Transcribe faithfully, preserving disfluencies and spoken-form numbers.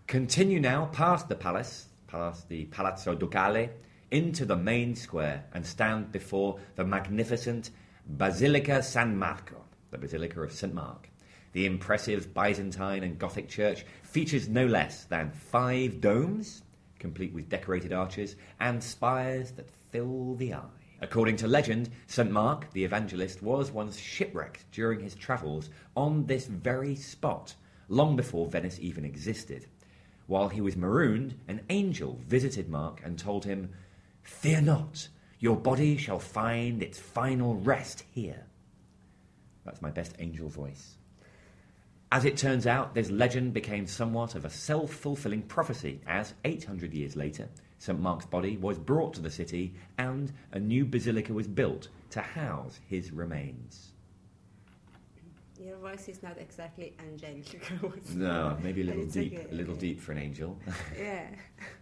Continue now past the palace, past the Palazzo Ducale, into the main square and stand before the magnificent Basilica San Marco, the Basilica of Saint Mark. The impressive Byzantine and Gothic church features no less than five domes, complete with decorated arches, and spires that fill the eye. According to legend, Saint Mark, the evangelist, was once shipwrecked during his travels on this very spot, long before Venice even existed. While he was marooned, an angel visited Mark and told him, "Fear not, your body shall find its final rest here." That's my best angel voice. As it turns out, this legend became somewhat of a self-fulfilling prophecy, as eight hundred years later, Saint Mark's body was brought to the city and a new basilica was built to house his remains. Your voice is not exactly angelic. No, maybe a little It's deep, okay, a little okay. deep for an angel. Yeah.